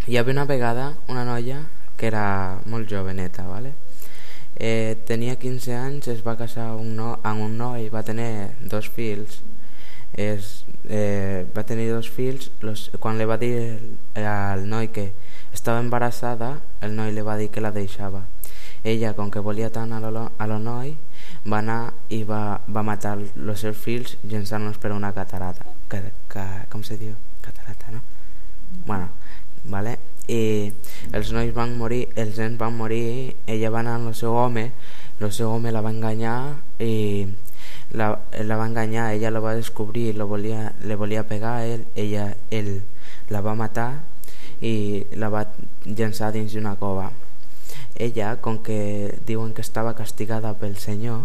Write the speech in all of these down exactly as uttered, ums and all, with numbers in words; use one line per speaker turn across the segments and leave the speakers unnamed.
Hi havia una vegada una noia que era molt joveneta, ¿vale? eh, tenia quinze anys, es va casar un no, amb un noi, va tenir dos fills. Es, eh, va tenir dos fills. Los, quan li va dir al noi que estava embarassada, el noi li va dir que la deixava. Ella, com que volia tant a lo, a lo noi, va anar i va, va matar els seus fills llençant-los per una catarata. Ca, ca, com se diu? Catarata, no? Bueno, vale? I els nois van morir, els nens van morir. Ella va anar amb el seu home, el seu home la va enganyar i la, la va enganyar, ella la va descobrir, lo volia, le volia pegar a ell, ella, ell la va matar i la va llençar dins d'una cova. Ella, com que diuen que estava castigada pel Senyor,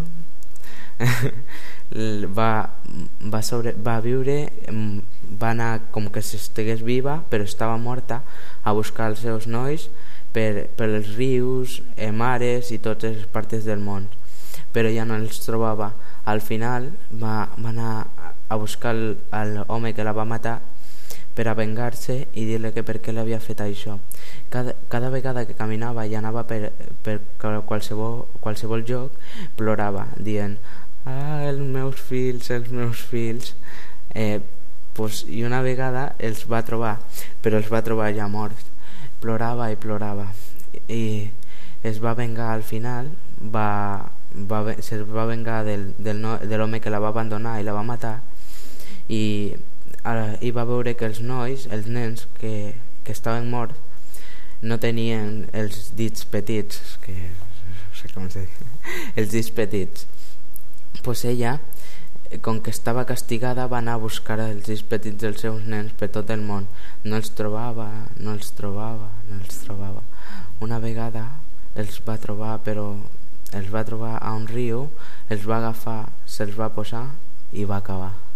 va, va, sobre, va viure, va anar com que si estigués viva però estava morta, a buscar els seus nois per, per els rius, eh, mares i totes les parts del món, però ja no els trobava. Al final va, va anar a buscar l'home que la va matar per a vengar-se i dir-li que per què l'havia fet això. Cada, cada vegada que caminava i anava per, per qualsevol, qualsevol lloc, plorava dient: ah, els meus fills, els meus fills. eh, pues, i una vegada els va trobar, però els va trobar ja morts. Plorava i plorava i es va vengar. Al final va, va, se'ls va vengar del, del no, de l'home que la va abandonar i la va matar, i, ara, i va veure que els nois, els nens que, que estaven morts, no tenien els dits petits, que no sé com se diu, els dits petits. Pues ella, com que estava castigada, va anar a buscar els dits petits dels seus nens per tot el món. No els trobava, no els trobava, no els trobava. Una vegada els va trobar, però els va trobar a un riu, els va agafar, se'ls va posar i va acabar.